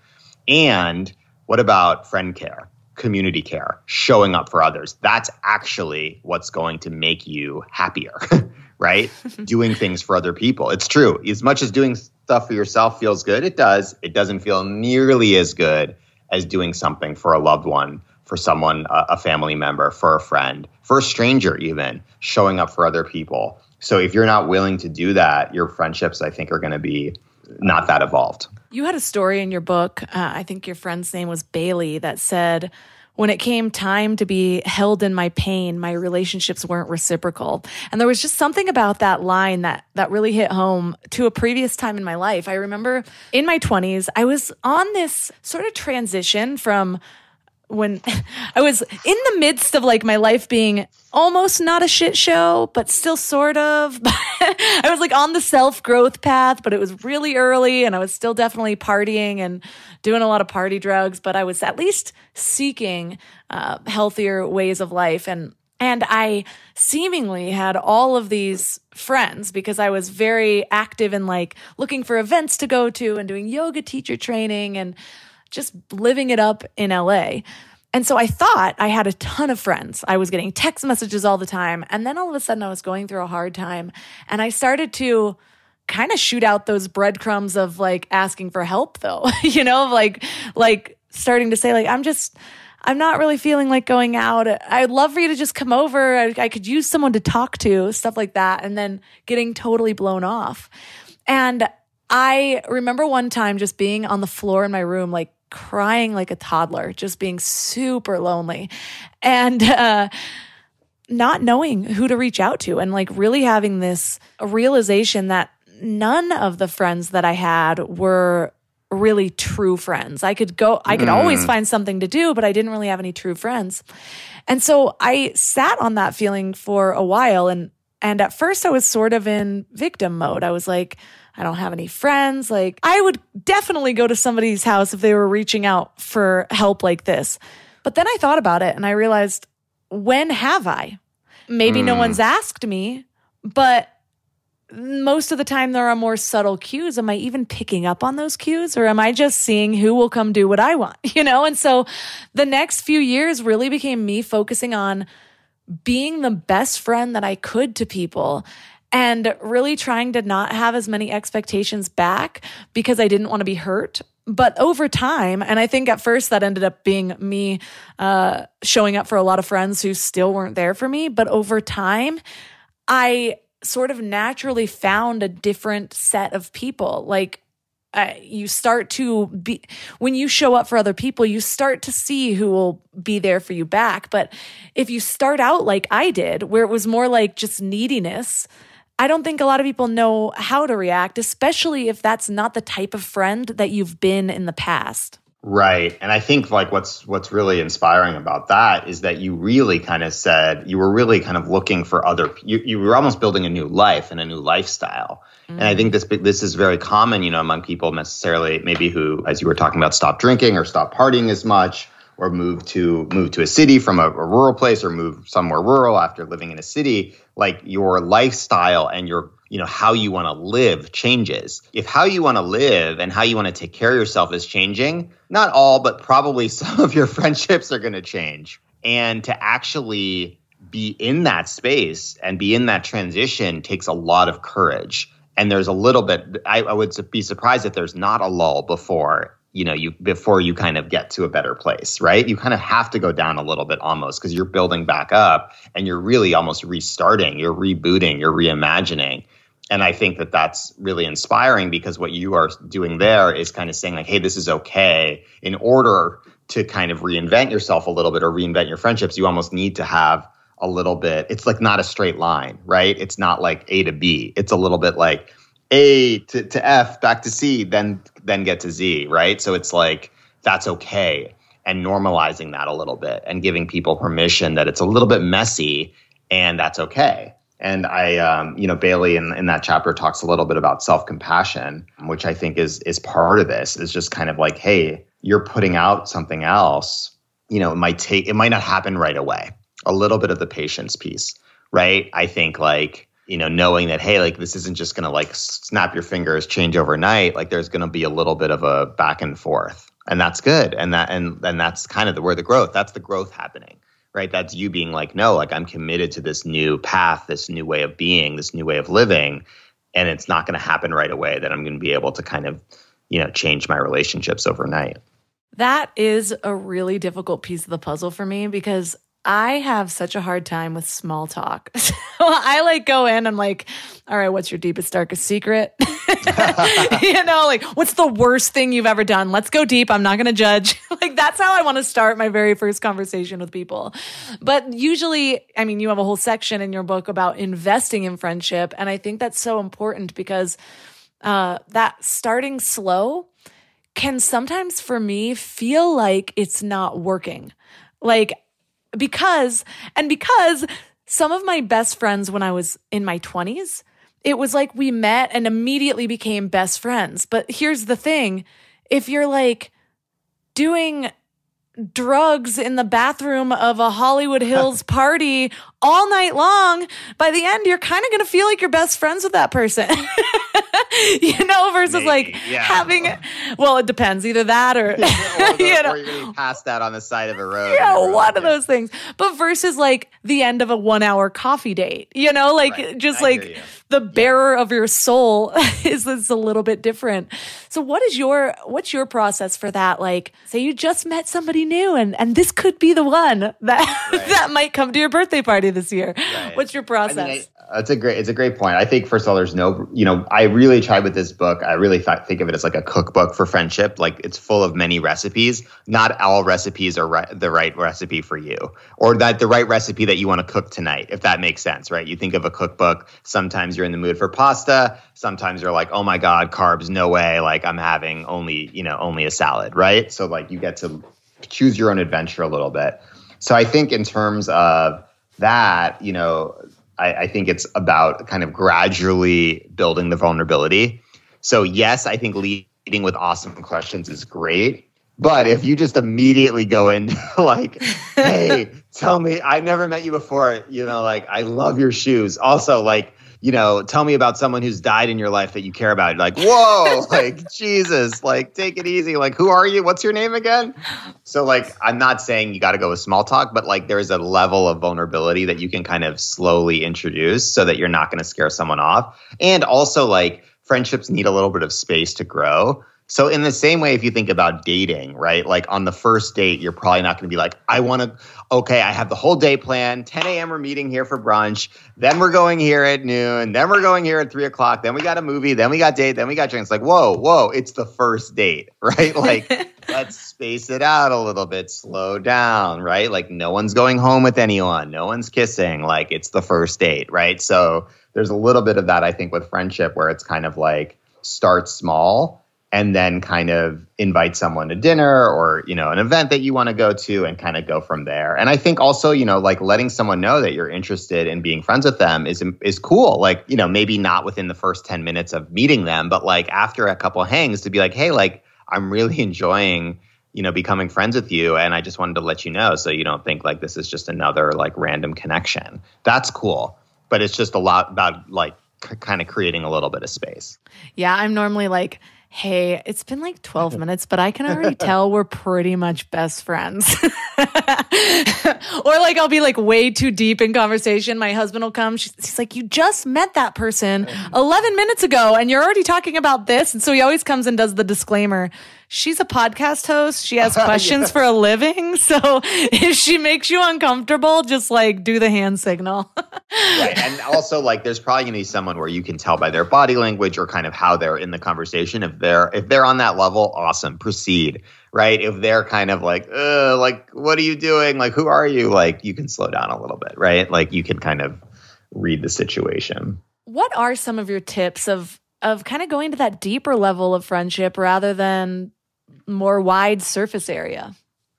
And what about friend care, community care, showing up for others? That's actually what's going to make you happier, right? Doing things for other people. It's true. As much as doing stuff for yourself feels good, it does. It doesn't feel nearly as good as doing something for a loved one, for someone, a family member, for a friend, for a stranger even, showing up for other people. So if you're not willing to do that, your friendships, I think, are going to be not that evolved. You had a story in your book, uh, I think your friend's name was Bailey, that said, when it came time to be held in my pain, my relationships weren't reciprocal. And there was just something about that line that that really hit home to a previous time in my life. I remember in my twenties, I was on this sort of transition from when I was in the midst of like my life being almost not a shit show, but still sort of. I was like on the self-growth path, but it was really early and I was still definitely partying and doing a lot of party drugs, but I was at least seeking uh, healthier ways of life. And And I seemingly had all of these friends because I was very active in like looking for events to go to and doing yoga teacher training and just living it up in L A. And so I thought I had a ton of friends. I was getting text messages all the time. And then all of a sudden I was going through a hard time and I started to kind of shoot out those breadcrumbs of like asking for help though, you know, like, like starting to say like, I'm just, I'm not really feeling like going out. I'd love for you to just come over. I, I could use someone to talk to, stuff like that. And then getting totally blown off. And I remember one time just being on the floor in my room, like crying like a toddler, just being super lonely and uh, not knowing who to reach out to, and like really having this realization that none of the friends that I had were really true friends. I could go, I could mm. always find something to do, but I didn't really have any true friends. And so I sat on that feeling for a while. And, and at first I was sort of in victim mode. I was like, I don't have any friends. Like, I would definitely go to somebody's house if they were reaching out for help like this. But then I thought about it and I realized, when have I? Maybe mm. no one's asked me, but most of the time there are more subtle cues. Am I even picking up on those cues, or am I just seeing who will come do what I want? You know? And so the next few years really became me focusing on being the best friend that I could to people, and really trying to not have as many expectations back because I didn't want to be hurt. But over time, and I think at first that ended up being me uh, showing up for a lot of friends who still weren't there for me. But over time, I sort of naturally found a different set of people. Like uh, you start to be, when you show up for other people, you start to see who will be there for you back. But if you start out like I did, where it was more like just neediness, I don't think a lot of people know how to react, especially if that's not the type of friend that you've been in the past. Right. And I think like what's what's really inspiring about that is that you really kind of said, you were really kind of looking for other, you, you were almost building a new life and a new lifestyle. Mm. And I think this this is very common, you know, among people necessarily maybe who, as you were talking about, stop drinking or stop partying as much, or move to move to a city from a, a rural place, or move somewhere rural after living in a city. Like your lifestyle and your, you know, how you want to live changes. If how you want to live and how you want to take care of yourself is changing, not all, but probably some of your friendships are going to change. And to actually be in that space and be in that transition takes a lot of courage. And there's a little bit, I, I would be surprised if there's not a lull before you know, you before you kind of get to a better place, right? You kind of have to go down a little bit almost, because you're building back up and you're really almost restarting, you're rebooting, you're reimagining. And I think that that's really inspiring, because what you are doing there is kind of saying like, hey, this is okay. In order to kind of reinvent yourself a little bit or reinvent your friendships, you almost need to have a little bit. It's like not a straight line, right? It's not like A to B. It's a little bit like A to, to F, back to C, then then get to Z, right? So it's like, that's okay. And normalizing that a little bit and giving people permission that it's a little bit messy and that's okay. And I, um, you know, Bailey in, in that chapter talks a little bit about self-compassion, which I think is is part of this, is just kind of like, hey, you're putting out something else, you know, it might take, it might not happen right away. A little bit of the patience piece, right? I think like, you know, knowing that, hey, like this isn't just going to like snap your fingers, change overnight. Like there's going to be a little bit of a back and forth, and that's good. And that, and, and that's kind of the, where the growth, that's the growth happening, right? That's you being like, no, like I'm committed to this new path, this new way of being, this new way of living. And it's not going to happen right away that I'm going to be able to kind of, you know, change my relationships overnight. That is a really difficult piece of the puzzle for me, because I have such a hard time with small talk. So I like go in and like, all right, what's your deepest, darkest secret? You know, like what's the worst thing you've ever done? Let's go deep. I'm not going to judge. Like that's how I want to start my very first conversation with people. But usually, I mean, you have a whole section in your book about investing in friendship. And I think that's so important, because uh, that starting slow can sometimes for me feel like it's not working. Like, Because, and because some of my best friends when I was in my twenties, it was like we met and immediately became best friends. But here's the thing. If you're like doing drugs in the bathroom of a Hollywood Hills party all night long, by the end, you're kind of going to feel like you're best friends with that person. You know, versus Maybe, like yeah. having, well, it depends, either that or, yeah, or, the, you know, or you're going to be passed out on the side of a road. Yeah, one of those things. But versus like the end of a one hour coffee date, you know, like right. just I like the bearer yeah. of your soul is, is a little bit different. So what is your, what's your process for that? Like, say you just met somebody new and, and this could be the one that, right. that might come to your birthday party this year. Right. What's your process? I mean, I, That's a great, it's a great point. I think first of all, there's no, you know, I really tried with this book. I really thought, think of it as like a cookbook for friendship. Like it's full of many recipes. Not all recipes are right, the right recipe for you, or that the right recipe that you want to cook tonight, if that makes sense, right? You think of a cookbook. Sometimes you're in the mood for pasta. Sometimes you're like, oh my God, carbs, no way. Like I'm having only, you know, only a salad, right? So like you get to choose your own adventure a little bit. So I think in terms of that, you know, I, I think it's about kind of gradually building the vulnerability. So yes, I think leading with awesome questions is great. But if you just immediately go into like, hey, tell me, I never met you before, you know, like, I love your shoes. Also, like, you know, tell me about someone who's died in your life that you care about. Like, whoa, like, Jesus, like, take it easy. Like, who are you? What's your name again? So, like, I'm not saying you got to go with small talk, but, like, there is a level of vulnerability that you can kind of slowly introduce so that you're not going to scare someone off. And also, like, friendships need a little bit of space to grow. So in the same way, if you think about dating, right? Like on the first date, you're probably not going to be like, I want to, okay, I have the whole day planned. ten a.m. we're meeting here for brunch. Then we're going here at noon. Then we're going here at three o'clock. Then we got a movie. Then we got date. Then we got drinks. Like, whoa, whoa, it's the first date, right? Like, let's space it out a little bit. Slow down, right? Like no one's going home with anyone. No one's kissing. Like it's the first date, right? So there's a little bit of that, I think, with friendship where it's kind of like start small and then kind of invite someone to dinner or, you know, an event that you want to go to and kind of go from there. And I think also, you know, like letting someone know that you're interested in being friends with them is is cool. Like, you know, maybe not within the first ten minutes of meeting them, but like after a couple hangs to be like, hey, like I'm really enjoying, you know, becoming friends with you. And I just wanted to let you know so you don't think like this is just another like random connection. That's cool. But it's just a lot about like c- kind of creating a little bit of space. Yeah, I'm normally like, hey, it's been like twelve minutes, but I can already tell we're pretty much best friends. Or like I'll be like way too deep in conversation. My husband will come. She's, he's like, you just met that person eleven minutes ago and you're already talking about this. And so he always comes and does the disclaimer. She's a podcast host. She has questions yeah. for a living. So if she makes you uncomfortable, just like do the hand signal. Right. And also like there's probably going to be someone where you can tell by their body language or kind of how they're in the conversation. If they're if they're on that level, awesome, proceed. Right. If they're kind of like, uh, like, what are you doing? Like, who are you? Like, you can slow down a little bit. Right. Like you can kind of read the situation. What are some of your tips of of kind of going to that deeper level of friendship rather than more wide surface area?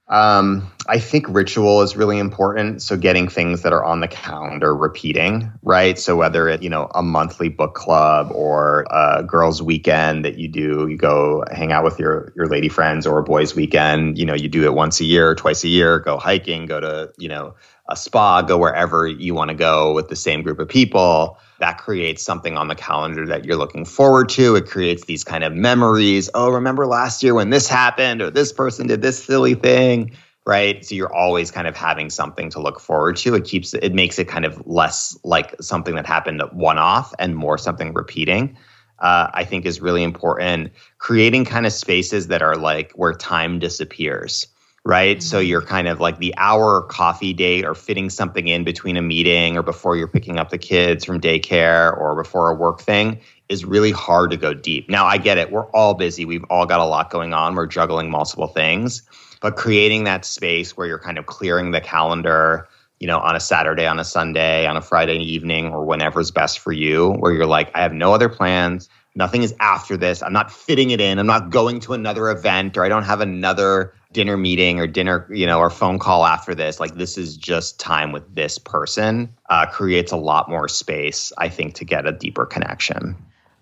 Um, I think ritual is really important. So getting things that are on the calendar repeating, right? So whether it, you know, a monthly book club or a girls' weekend that you do, you go hang out with your, your lady friends, or a boys' weekend, you know, you do it once a year, twice a year, go hiking, go to, you know, a spa, go wherever you want to go with the same group of people. That creates something on the calendar that you're looking forward to. It creates these kind of memories. Oh, remember last year when this happened, or this person did this silly thing, right? So you're always kind of having something to look forward to. It keeps it makes it kind of less like something that happened one-off and more something repeating. Uh, I think is really important. Creating kind of spaces that are like where time disappears. Right. Mm-hmm. So you're kind of like the hour coffee date, or fitting something in between a meeting, or before you're picking up the kids from daycare, or before a work thing, is really hard to go deep. Now, I get it. We're all busy. We've all got a lot going on. We're juggling multiple things. But creating that space where you're kind of clearing the calendar, you know, on a Saturday, on a Sunday, on a Friday evening, or whenever's best for you, where you're like, I have no other plans. Nothing is after this. I'm not fitting it in. I'm not going to another event, or I don't have another dinner meeting or dinner, you know, or phone call after this. Like, this is just time with this person. Uh, creates a lot more space, I think, to get a deeper connection.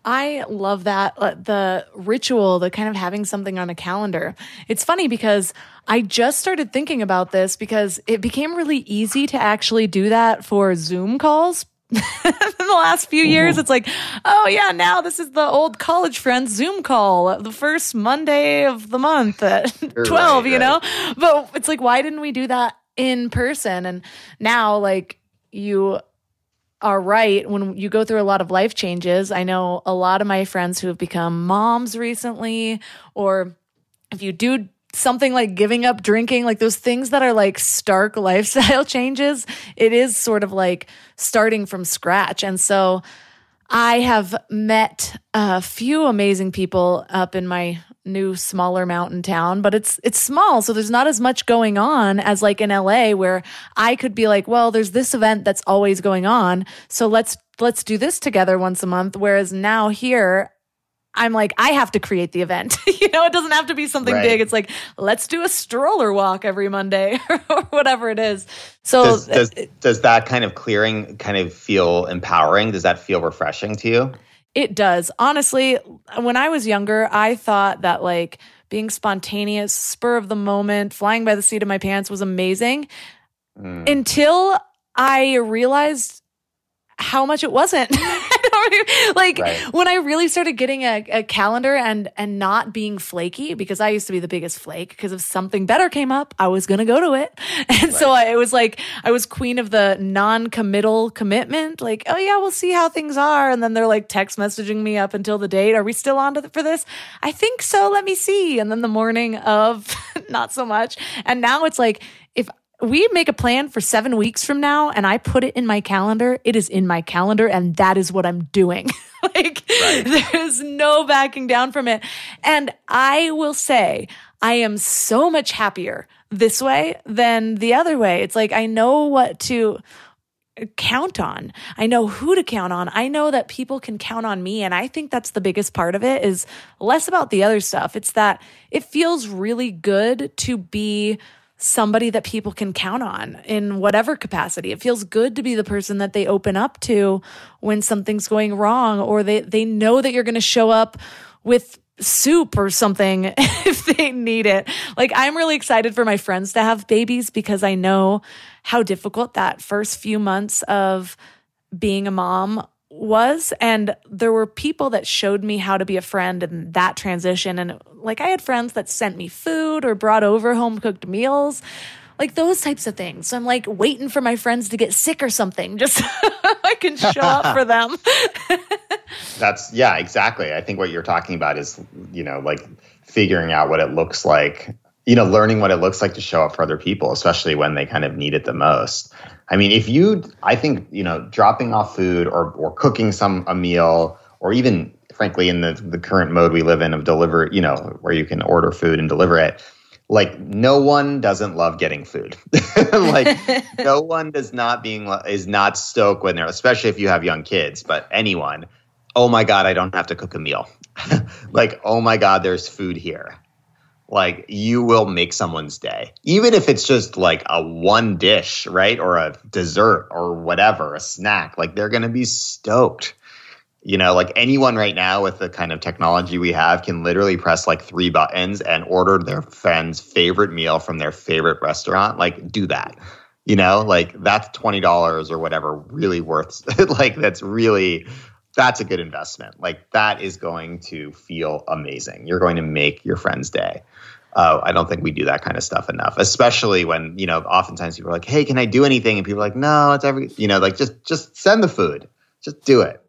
I love that. Uh, the ritual, the kind of having something on a calendar. It's funny because I just started thinking about this because it became really easy to actually do that for Zoom calls. In the last few years, it's like, oh yeah, now this is the old college friends Zoom call, the first Monday of the month at twelve, right, you know? Right. But it's like, why didn't we do that in person? And now, like, you are right. When you go through a lot of life changes, I know a lot of my friends who have become moms recently, or if you do something like giving up drinking, like those things that are like stark lifestyle changes, it is sort of like starting from scratch. And so I have met a few amazing people up in my new smaller mountain town, but it's it's small, so there's not as much going on as like in L A, where I could be like, well, there's this event that's always going on, so let's let's do this together once a month. Whereas now here, I'm like, I have to create the event. You know, it doesn't have to be something Right. big. It's like, let's do a stroller walk every Monday or whatever it is. So Does, does, does that kind of clearing kind of feel empowering? Does that feel refreshing to you? it does. Honestly, when I was younger, I thought that like being spontaneous, spur of the moment, flying by the seat of my pants was amazing mm. until I realized how much it wasn't. Like right. when I really started getting a, a calendar and and not being flaky, because I used to be the biggest flake, because if something better came up, I was going to go to it. And right. so I, it was like I was queen of the non-committal commitment. Like, oh yeah, we'll see how things are. And then they're like text messaging me up until the date. Are we still on to the, for this? I think so. Let me see. And then the morning of, not so much. And now it's like, if we make a plan for seven weeks from now and I put it in my calendar, it is in my calendar and that is what I'm doing. Like right. there's no backing down from it. And I will say, I am so much happier this way than the other way. It's like, I know what to count on. I know who to count on. I know that people can count on me. And I think that's the biggest part of it, is less about the other stuff. It's that it feels really good to be somebody that people can count on in whatever capacity. It feels good to be the person that they open up to when something's going wrong, or they, they know that you're going to show up with soup or something if they need it. Like, I'm really excited for my friends to have babies, because I know how difficult that first few months of being a mom was. And there were people that showed me how to be a friend in that transition. And like, I had friends that sent me food or brought over home cooked meals, like those types of things. So I'm like waiting for my friends to get sick or something, just so I can show up for them. That's, yeah, exactly. I think what you're talking about is, you know, like figuring out what it looks like, you know, learning what it looks like to show up for other people, especially when they kind of need it the most. I mean, if you, I think, you know, dropping off food or or cooking some a meal, or even frankly in the, the current mode we live in of deliver, you know, where you can order food and deliver it, like no one doesn't love getting food. Like no one does not being, is not stoked when they're, especially if you have young kids, but anyone, oh my God, I don't have to cook a meal. Like, oh my God, there's food here. Like, you will make someone's day, even if it's just like a one dish, right? Or a dessert or whatever, a snack. Like, they're going to be stoked. You know, like anyone right now with the kind of technology we have can literally press like three buttons and order their friend's favorite meal from their favorite restaurant. Like, do that. You know, like that's twenty dollars or whatever, really worth, like that's really, that's a good investment. Like that is going to feel amazing. You're going to make your friend's day. Uh, I don't think we do that kind of stuff enough, especially when, you know, oftentimes people are like, hey, can I do anything? And people are like, no, it's every, you know, like just, just send the food, just do it.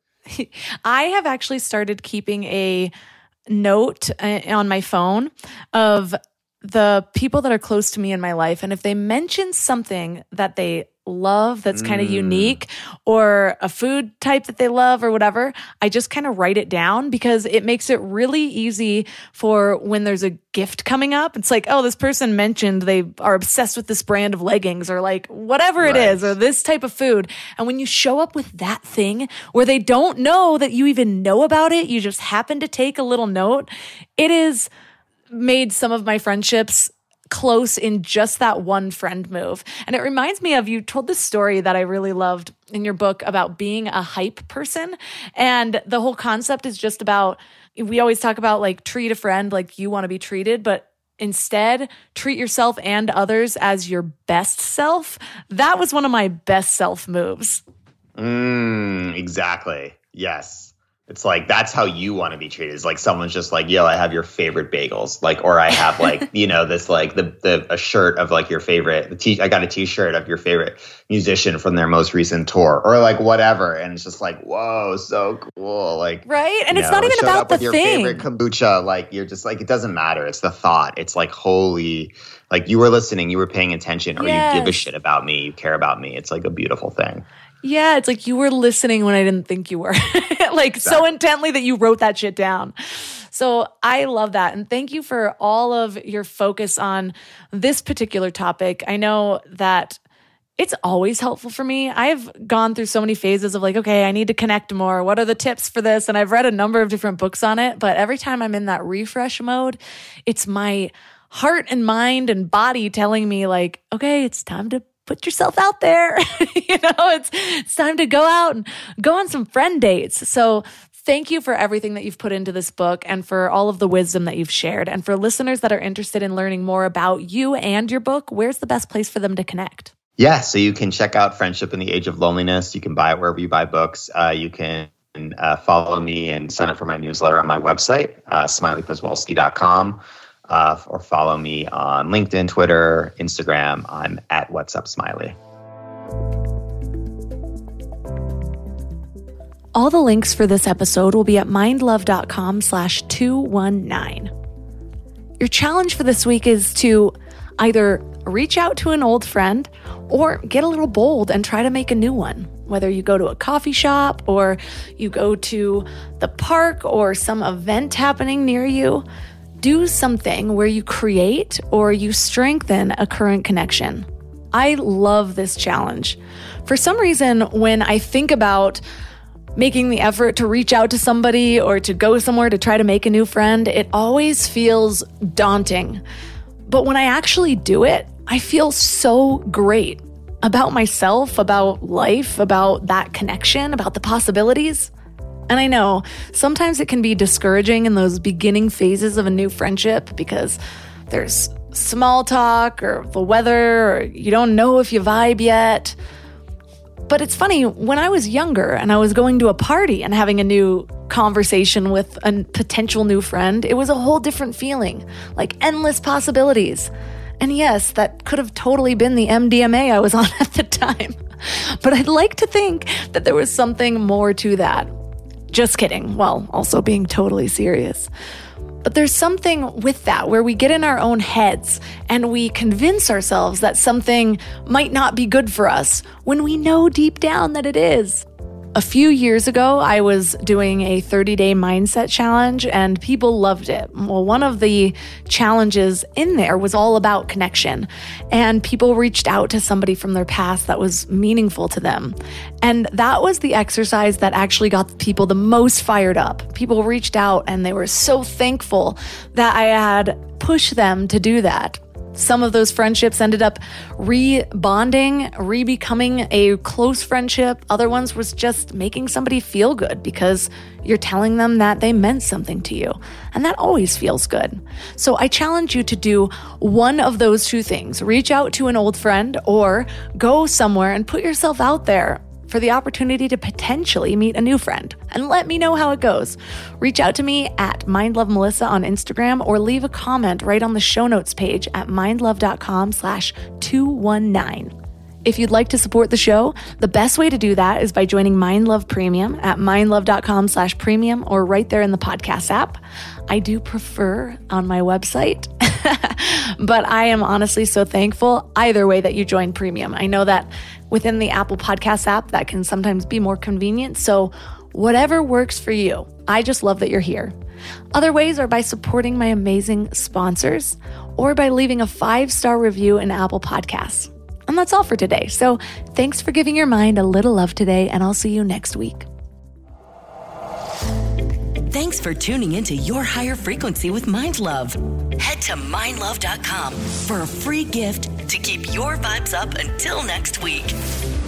I have actually started keeping a note on my phone of the people that are close to me in my life. And if they mention something that they love that's kind of mm. unique, or a food type that they love or whatever, I just kind of write it down, because it makes it really easy for when there's a gift coming up. It's like, oh, this person mentioned they are obsessed with this brand of leggings, or like whatever it right. is, or this type of food. And when you show up with that thing where they don't know that you even know about it, you just happen to take a little note, it is made some of my friendships close in just that one friend move. And it reminds me of, you told this story that I really loved in your book about being a hype person. And the whole concept is just about, we always talk about like treat a friend like you want to be treated, but instead treat yourself and others as your best self. That was one of my best self moves. Mm, exactly. Yes. It's like, that's how you want to be treated. It's like someone's just like, yo, I have your favorite bagels. Like, or I have like, you know, this like the, the, a shirt of like your favorite, the t- I got a t-shirt of your favorite musician from their most recent tour or like whatever. And it's just like, whoa, so cool. Like, right. And it's know, not even showed about up the with your thing. favorite kombucha. Like, you're just like, it doesn't matter. It's the thought. It's like, holy, like you were listening, you were paying attention, or yes. you give a shit about me. You care about me. It's like a beautiful thing. Yeah, it's like you were listening when I didn't think you were. Like exactly. So intently that you wrote that shit down. So I love that. And thank you for all of your focus on this particular topic. I know that it's always helpful for me. I've gone through so many phases of like, okay, I need to connect more. What are the tips for this? And I've read a number of different books on it. But every time I'm in that refresh mode, it's my heart and mind and body telling me like, okay, it's time to put yourself out there. You know, it's it's time to go out and go on some friend dates. So thank you for everything that you've put into this book and for all of the wisdom that you've shared. And for listeners that are interested in learning more about you and your book, where's the best place for them to connect? Yeah, so you can check out Friendship in the Age of Loneliness. You can buy it wherever you buy books. Uh, you can uh, follow me and sign up for my newsletter on my website, uh, smiley pozwalski dot com. Uh, or follow me on LinkedIn, Twitter, Instagram. I'm at What's Up Smiley. All the links for this episode will be at mindlove.com slash 219. Your challenge for this week is to either reach out to an old friend or get a little bold and try to make a new one. Whether you go to a coffee shop or you go to the park or some event happening near you, do something where you create or you strengthen a current connection. I love this challenge. For some reason, when I think about making the effort to reach out to somebody or to go somewhere to try to make a new friend, it always feels daunting. But when I actually do it, I feel so great about myself, about life, about that connection, about the possibilities. And I know sometimes it can be discouraging in those beginning phases of a new friendship because there's small talk or the weather, or you don't know if you vibe yet. But it's funny, when I was younger and I was going to a party and having a new conversation with a potential new friend, it was a whole different feeling, like endless possibilities. And yes, that could have totally been the M D M A I was on at the time. But I'd like to think that there was something more to that. Just kidding, while also being totally serious. But there's something with that where we get in our own heads and we convince ourselves that something might not be good for us when we know deep down that it is. A few years ago, I was doing a thirty-day mindset challenge and people loved it. Well, one of the challenges in there was all about connection, and people reached out to somebody from their past that was meaningful to them. And that was the exercise that actually got people the most fired up. People reached out and they were so thankful that I had pushed them to do that. Some of those friendships ended up re-bonding, re-becoming a close friendship. Other ones was just making somebody feel good because you're telling them that they meant something to you. And that always feels good. So I challenge you to do one of those two things. Reach out to an old friend or go somewhere and put yourself out there for the opportunity to potentially meet a new friend. And let me know how it goes. Reach out to me at MindLoveMelissa on Instagram or leave a comment right on the show notes page at mindlove.com slash 219. If you'd like to support the show, the best way to do that is by joining MindLove Premium at mindlove.com slash premium or right there in the podcast app. I do prefer on my website, but I am honestly so thankful either way that you join Premium. I know that within the Apple Podcast app, that can sometimes be more convenient. So whatever works for you. I just love that you're here. Other ways are by supporting my amazing sponsors or by leaving a five-star review in Apple Podcasts. And that's all for today. So thanks for giving your mind a little love today, and I'll see you next week. Thanks for tuning into Your Higher Frequency with Mind Love. Head to mind love dot com for a free gift to keep your vibes up until next week.